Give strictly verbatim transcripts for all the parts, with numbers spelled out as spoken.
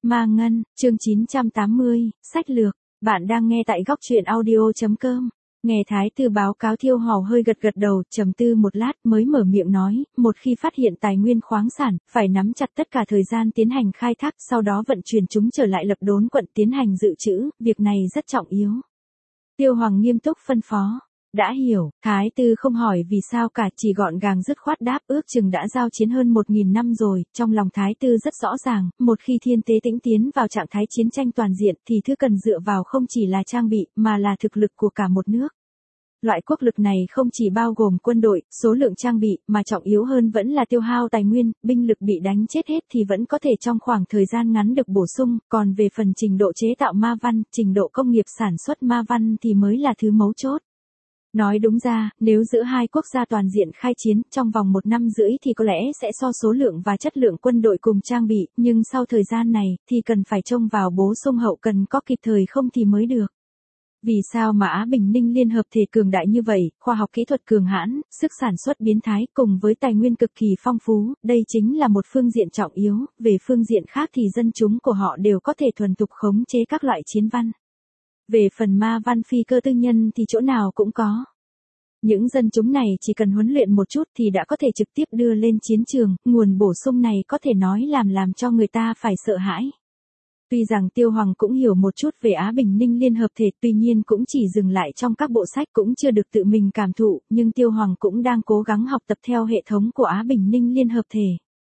Ma Ngân, chương chín trăm tám mươi, sách lược. Bạn đang nghe tại góc truyện audio.com. Nghe Thái Tử báo cáo Thiêu Hầu hơi gật gật đầu, trầm tư một lát mới mở miệng nói, một khi phát hiện tài nguyên khoáng sản, phải nắm chặt tất cả thời gian tiến hành khai thác, sau đó vận chuyển chúng trở lại Lập Đốn quận tiến hành dự trữ, việc này rất trọng yếu. Tiêu Hoàng nghiêm túc phân phó. Đã hiểu, Thái Tử không hỏi vì sao cả, chỉ gọn gàng dứt khoát đáp, ước chừng đã giao chiến hơn một nghìn năm rồi, trong lòng Thái Tử rất rõ ràng, một khi thiên tế tĩnh tiến vào trạng thái chiến tranh toàn diện thì thứ cần dựa vào không chỉ là trang bị, mà là thực lực của cả một nước. Loại quốc lực này không chỉ bao gồm quân đội, số lượng trang bị, mà trọng yếu hơn vẫn là tiêu hao tài nguyên, binh lực bị đánh chết hết thì vẫn có thể trong khoảng thời gian ngắn được bổ sung, còn về phần trình độ chế tạo ma văn, trình độ công nghiệp sản xuất ma văn thì mới là thứ mấu chốt. Nói đúng ra, nếu giữa hai quốc gia toàn diện khai chiến trong vòng một năm rưỡi thì có lẽ sẽ so số lượng và chất lượng quân đội cùng trang bị, nhưng sau thời gian này thì cần phải trông vào bổ sung hậu cần có kịp thời không thì mới được. Vì sao mà Á Bình Ninh liên hợp thể cường đại như vậy, khoa học kỹ thuật cường hãn, sức sản xuất biến thái cùng với tài nguyên cực kỳ phong phú, đây chính là một phương diện trọng yếu, về phương diện khác thì dân chúng của họ đều có thể thuần thục khống chế các loại chiến văn. Về phần ma văn phi cơ tư nhân thì chỗ nào cũng có. Những dân chúng này chỉ cần huấn luyện một chút thì đã có thể trực tiếp đưa lên chiến trường, nguồn bổ sung này có thể nói làm làm cho người ta phải sợ hãi. Tuy rằng Tiêu Hoàng cũng hiểu một chút về Á Bình Ninh liên hợp thể, tuy nhiên cũng chỉ dừng lại trong các bộ sách cũng chưa được tự mình cảm thụ, nhưng Tiêu Hoàng cũng đang cố gắng học tập theo hệ thống của Á Bình Ninh liên hợp thể.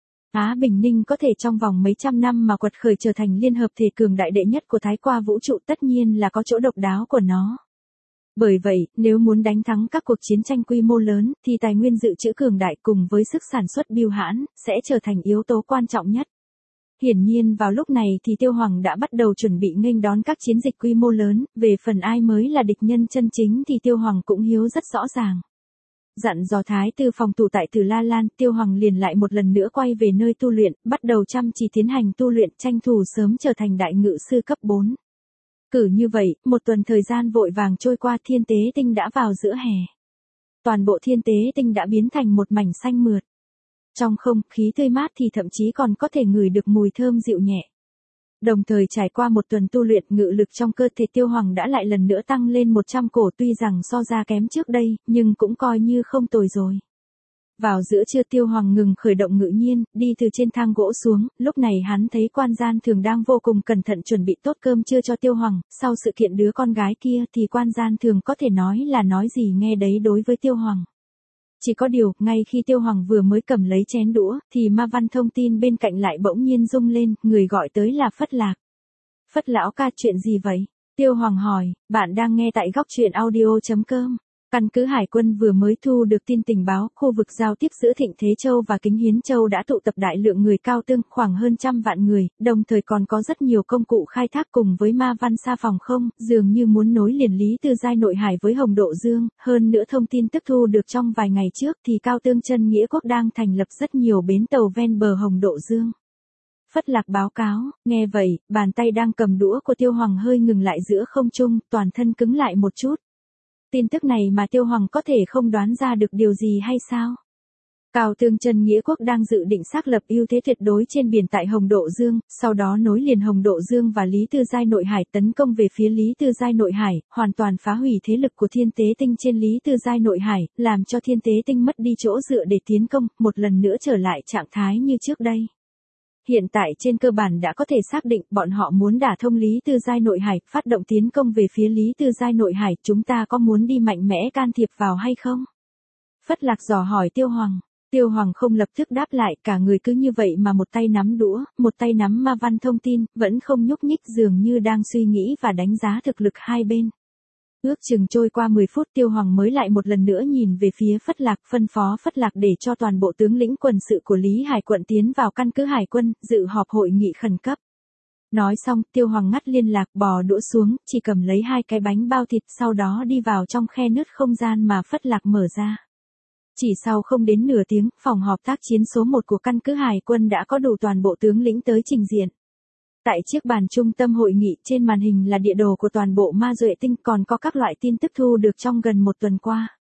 Á Bình Ninh có thể trong vòng mấy trăm năm mà quật khởi trở thành liên hợp thể cường đại đệ nhất của thái qua vũ trụ tất nhiên là có chỗ độc đáo của nó. Bởi vậy, nếu muốn đánh thắng các cuộc chiến tranh quy mô lớn, thì tài nguyên dự trữ cường đại cùng với sức sản xuất bưu hãn, sẽ trở thành yếu tố quan trọng nhất. Hiển nhiên vào lúc này thì Tiêu Hoàng đã bắt đầu chuẩn bị nghênh đón các chiến dịch quy mô lớn, về phần ai mới là địch nhân chân chính thì Tiêu Hoàng cũng hiếu rất rõ ràng. Dặn dò Thái Tử phòng thủ tại Tử La Lan, Tiêu Hoàng liền lại một lần nữa quay về nơi tu luyện, bắt đầu chăm chỉ tiến hành tu luyện, tranh thủ sớm trở thành đại ngự sư cấp bốn. Cử như vậy, một tuần thời gian vội vàng trôi qua, thiên tế tinh đã vào giữa hè. Toàn bộ thiên tế tinh đã biến thành một mảnh xanh mượt. Trong không khí tươi mát thì thậm chí còn có thể ngửi được mùi thơm dịu nhẹ. Đồng thời trải qua một tuần tu luyện, ngự lực trong cơ thể Tiêu Hoàng đã lại lần nữa tăng lên một trăm cổ, tuy rằng so ra kém trước đây, nhưng cũng coi như không tồi rồi. Vào giữa trưa Tiêu Hoàng ngừng khởi động ngự nhiên, đi từ trên thang gỗ xuống, lúc này hắn thấy Quan Gian Thường đang vô cùng cẩn thận chuẩn bị tốt cơm trưa cho Tiêu Hoàng, sau sự kiện đứa con gái kia thì Quan Gian Thường có thể nói là nói gì nghe đấy đối với Tiêu Hoàng. Chỉ có điều, ngay khi Tiêu Hoàng vừa mới cầm lấy chén đũa, thì ma văn thông tin bên cạnh lại bỗng nhiên rung lên, người gọi tới là Phất Lạc. Phất lão ca, chuyện gì vậy? Tiêu Hoàng hỏi, bạn đang nghe tại góc truyện audio.com. Căn cứ Hải quân vừa mới thu được tin tình báo, khu vực giao tiếp giữa Thịnh Thế Châu và Kính Hiến Châu đã tụ tập đại lượng người cao tương, khoảng hơn trăm vạn người, đồng thời còn có rất nhiều công cụ khai thác cùng với ma văn xa phòng không, dường như muốn nối liền Lý Tư Giai Nội Hải với Hồng Độ Dương, hơn nữa thông tin tức thu được trong vài ngày trước thì Cao Tương Chân Nghĩa Quốc đang thành lập rất nhiều bến tàu ven bờ Hồng Độ Dương. Phất Lạc báo cáo, nghe vậy, bàn tay đang cầm đũa của Tiêu Hoàng hơi ngừng lại giữa không trung, toàn thân cứng lại một chút. Tin tức này mà Tiêu Hoàng có thể không đoán ra được điều gì hay sao? Cao Tương Chân Nghĩa Quốc đang dự định xác lập ưu thế tuyệt đối trên biển tại Hồng Độ Dương, sau đó nối liền Hồng Độ Dương và Lý Tư Giai Nội Hải tấn công về phía Lý Tư Giai Nội Hải, hoàn toàn phá hủy thế lực của Thiên Tế Tinh trên Lý Tư Giai Nội Hải, làm cho Thiên Tế Tinh mất đi chỗ dựa để tiến công, một lần nữa trở lại trạng thái như trước đây. Hiện tại trên cơ bản đã có thể xác định bọn họ muốn đả thông Lý Tư Giai Nội Hải, phát động tiến công về phía Lý Tư Giai Nội Hải, chúng ta có muốn đi mạnh mẽ can thiệp vào hay không? Phất Lạc dò hỏi Tiêu Hoàng. Tiêu Hoàng không lập tức đáp lại, cả người cứ như vậy mà một tay nắm đũa, một tay nắm ma văn thông tin, vẫn không nhúc nhích, dường như đang suy nghĩ và đánh giá thực lực hai bên. Ước chừng trôi qua mười phút Tiêu Hoàng mới lại một lần nữa nhìn về phía Phất Lạc, phân phó Phất Lạc để cho toàn bộ tướng lĩnh quân sự của Lý Hải quận tiến vào căn cứ Hải quân, dự họp hội nghị khẩn cấp. Nói xong, Tiêu Hoàng ngắt liên lạc, bò đũa xuống, chỉ cầm lấy hai cái bánh bao thịt, sau đó đi vào trong khe nứt không gian mà Phất Lạc mở ra. Chỉ sau không đến nửa tiếng, phòng họp tác chiến số một của căn cứ Hải quân đã có đủ toàn bộ tướng lĩnh tới trình diện. Tại chiếc bàn trung tâm hội nghị, trên màn hình là địa đồ của toàn bộ Ma Duệ Tinh, còn có các loại tin tức thu được trong gần một tuần qua.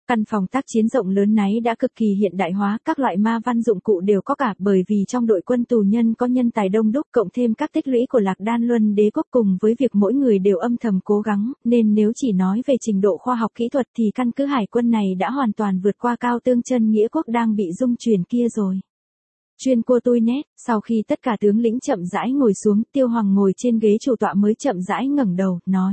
Căn phòng tác chiến rộng lớn náy đã cực kỳ hiện đại hóa, các loại ma văn dụng cụ đều có cả, bởi vì trong đội quân tù nhân có nhân tài đông đúc, cộng thêm các tích lũy của Lạc Đan Luân đế quốc cùng với việc mỗi người đều âm thầm cố gắng, nên nếu chỉ nói về trình độ khoa học kỹ thuật thì căn cứ hải quân này đã hoàn toàn vượt qua Cao Tương Chân Nghĩa Quốc đang bị dung chuyển kia rồi. Chuyên cua tôi nét, sau khi tất cả tướng lĩnh chậm rãi ngồi xuống, Tiêu Hoàng ngồi trên ghế chủ tọa mới chậm rãi ngẩng đầu, nói.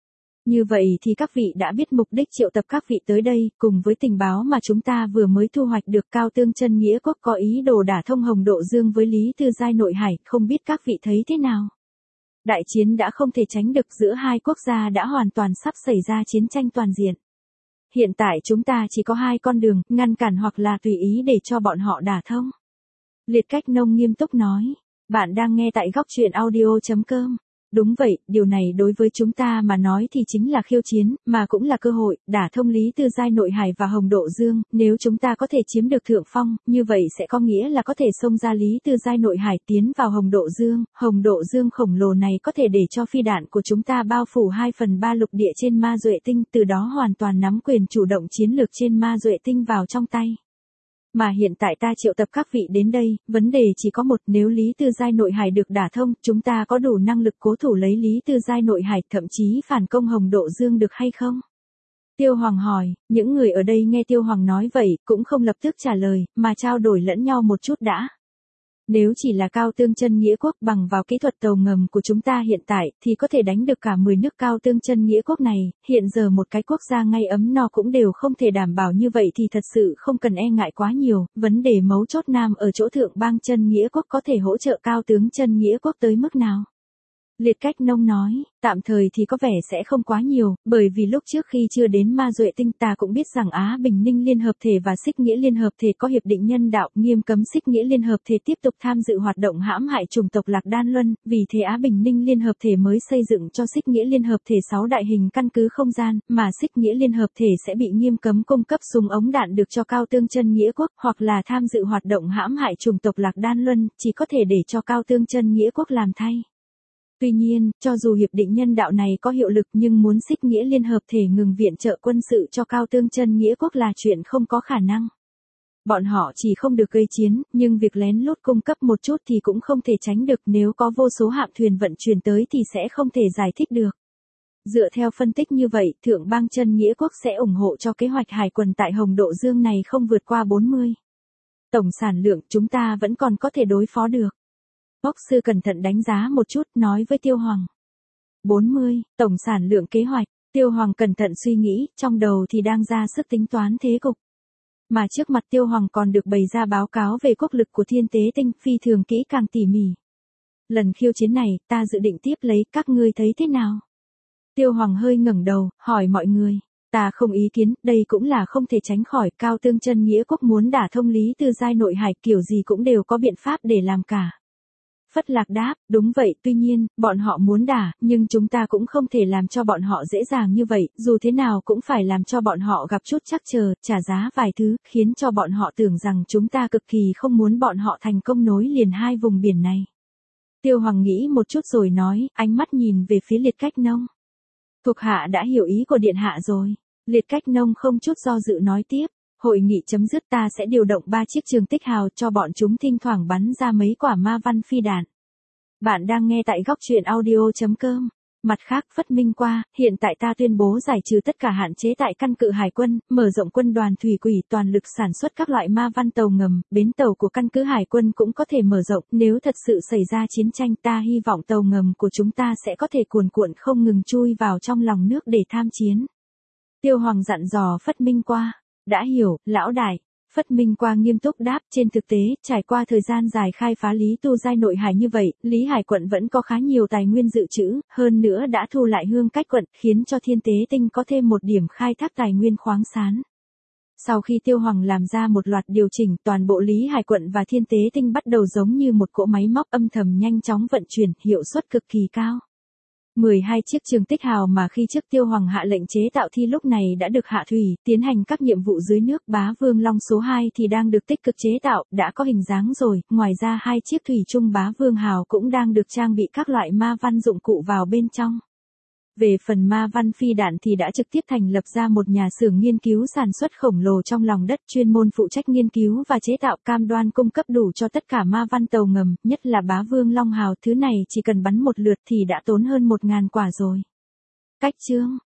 Như vậy thì các vị đã biết mục đích triệu tập các vị tới đây, cùng với tình báo mà chúng ta vừa mới thu hoạch được. Cao Tương Chân Nghĩa Quốc có ý đồ đả thông Hồng Độ Dương với Lý Tư Giai nội hải, không biết các vị thấy thế nào? Đại chiến đã không thể tránh được, giữa hai quốc gia đã hoàn toàn sắp xảy ra chiến tranh toàn diện. Hiện tại chúng ta chỉ có hai con đường, ngăn cản hoặc là tùy ý để cho bọn họ đả thông. Liệt Cách Nông nghiêm túc nói, bạn đang nghe tại góc truyện audio chấm com. Đúng vậy, điều này đối với chúng ta mà nói thì chính là khiêu chiến, mà cũng là cơ hội, đả thông Lý Tư Giai nội hải và Hồng Độ Dương. Nếu chúng ta có thể chiếm được thượng phong, như vậy sẽ có nghĩa là có thể xông ra Lý Tư Giai nội hải tiến vào Hồng Độ Dương. Hồng Độ Dương khổng lồ này có thể để cho phi đạn của chúng ta bao phủ hai phần ba lục địa trên Ma Duệ Tinh, từ đó hoàn toàn nắm quyền chủ động chiến lược trên Ma Duệ Tinh vào trong tay. Mà hiện tại ta triệu tập các vị đến đây, vấn đề chỉ có một, nếu Lý Tư Giai nội hải được đả thông, chúng ta có đủ năng lực cố thủ lấy Lý Tư Giai nội hải, thậm chí phản công Hồng Độ Dương được hay không? Tiêu Hoàng hỏi, những người ở đây nghe Tiêu Hoàng nói vậy, cũng không lập tức trả lời, mà trao đổi lẫn nhau một chút đã. Nếu chỉ là Cao Tương Chân Nghĩa Quốc bằng vào kỹ thuật tàu ngầm của chúng ta hiện tại, thì có thể đánh được cả mười nước Cao Tương Chân Nghĩa Quốc này, hiện giờ một cái quốc gia ngay ấm no cũng đều không thể đảm bảo như vậy thì thật sự không cần e ngại quá nhiều, vấn đề mấu chốt nam ở chỗ Thượng Bang Chân Nghĩa Quốc có thể hỗ trợ Cao Tướng Chân Nghĩa Quốc tới mức nào. Liệt Cách Nông nói, tạm thời thì có vẻ sẽ không quá nhiều, bởi vì lúc trước khi chưa đến Ma Duệ Tinh ta cũng biết rằng Á Bình Ninh Liên Hợp Thể và Xích Nghĩa Liên Hợp Thể có hiệp định nhân đạo, nghiêm cấm Xích Nghĩa Liên Hợp Thể tiếp tục tham dự hoạt động hãm hại chủng tộc Lạc Đan Luân, vì thế Á Bình Ninh Liên Hợp Thể mới xây dựng cho Xích Nghĩa Liên Hợp Thể sáu đại hình căn cứ không gian, mà Xích Nghĩa Liên Hợp Thể sẽ bị nghiêm cấm cung cấp súng ống đạn được cho Cao Tương Chân Nghĩa Quốc, hoặc là tham dự hoạt động hãm hại chủng tộc Lạc Đan Luân, chỉ có thể để cho Cao Tương Chân Nghĩa Quốc làm thay. Tuy nhiên, cho dù hiệp định nhân đạo này có hiệu lực nhưng muốn Xích Nghĩa Liên Hợp Thể ngừng viện trợ quân sự cho Cao Tương Chân Nghĩa Quốc là chuyện không có khả năng. Bọn họ chỉ không được gây chiến, nhưng việc lén lút cung cấp một chút thì cũng không thể tránh được, nếu có vô số hạm thuyền vận chuyển tới thì sẽ không thể giải thích được. Dựa theo phân tích như vậy, Thượng Bang Chân Nghĩa Quốc sẽ ủng hộ cho kế hoạch hải quân tại Hồng Độ Dương này không vượt qua bốn mươi. Tổng sản lượng chúng ta vẫn còn có thể đối phó được. Bốc sư cẩn thận đánh giá một chút, nói với Tiêu Hoàng. bốn mươi, tổng sản lượng kế hoạch, Tiêu Hoàng cẩn thận suy nghĩ, trong đầu thì đang ra sức tính toán thế cục. Mà trước mặt Tiêu Hoàng còn được bày ra báo cáo về quốc lực của Thiên Tế Tinh, phi thường kỹ càng tỉ mỉ. Lần khiêu chiến này, ta dự định tiếp lấy, các ngươi thấy thế nào? Tiêu Hoàng hơi ngẩng đầu, hỏi mọi người. Ta không ý kiến, đây cũng là không thể tránh khỏi, Cao Tương Chân Nghĩa Quốc muốn đả thông Lý Tư Giai nội hải, kiểu gì cũng đều có biện pháp để làm cả. Phất Lạc đáp, đúng vậy, tuy nhiên, bọn họ muốn đả, nhưng chúng ta cũng không thể làm cho bọn họ dễ dàng như vậy, dù thế nào cũng phải làm cho bọn họ gặp chút trắc trở, trả giá vài thứ, khiến cho bọn họ tưởng rằng chúng ta cực kỳ không muốn bọn họ thành công nối liền hai vùng biển này. Tiêu Hoàng nghĩ một chút rồi nói, ánh mắt nhìn về phía Liệt Cách Nông. Thuộc hạ đã hiểu ý của điện hạ rồi. Liệt Cách Nông không chút do dự nói tiếp. Hội nghị chấm dứt ta sẽ điều động ba chiếc trường tích hào cho bọn chúng thỉnh thoảng bắn ra mấy quả ma văn phi đạn. Bạn đang nghe tại góc truyện audio chấm com. Mặt khác, Phất Minh qua, hiện tại ta tuyên bố giải trừ tất cả hạn chế tại căn cứ hải quân, mở rộng quân đoàn thủy quỷ toàn lực sản xuất các loại ma văn tàu ngầm, bến tàu của căn cứ hải quân cũng có thể mở rộng, nếu thật sự xảy ra chiến tranh ta hy vọng tàu ngầm của chúng ta sẽ có thể cuồn cuộn không ngừng chui vào trong lòng nước để tham chiến. Tiêu Hoàng dặn dò Phất Minh qua. Đã hiểu, lão đại. Phất Minh qua nghiêm túc đáp, trên thực tế, trải qua thời gian dài khai phá Lý Tu Giai nội hải như vậy, Lý Hải quận vẫn có khá nhiều tài nguyên dự trữ, hơn nữa đã thu lại Hương Cách quận, khiến cho Thiên Tế Tinh có thêm một điểm khai thác tài nguyên khoáng sản. Sau khi Tiêu Hoàng làm ra một loạt điều chỉnh, toàn bộ Lý Hải quận và Thiên Tế Tinh bắt đầu giống như một cỗ máy móc âm thầm nhanh chóng vận chuyển, hiệu suất cực kỳ cao. mười hai chiếc trường tích hào mà khi trước Tiêu Hoàng hạ lệnh chế tạo thì lúc này đã được hạ thủy, tiến hành các nhiệm vụ dưới nước. Bá Vương Long số hai thì đang được tích cực chế tạo, đã có hình dáng rồi, ngoài ra hai chiếc thủy chung Bá Vương Hào cũng đang được trang bị các loại ma văn dụng cụ vào bên trong. Về phần ma văn phi đạn thì đã trực tiếp thành lập ra một nhà xưởng nghiên cứu sản xuất khổng lồ trong lòng đất, chuyên môn phụ trách nghiên cứu và chế tạo, cam đoan cung cấp đủ cho tất cả ma văn tàu ngầm, nhất là Bá Vương Long Hào, thứ này chỉ cần bắn một lượt thì đã tốn hơn một ngàn quả rồi. Cách chương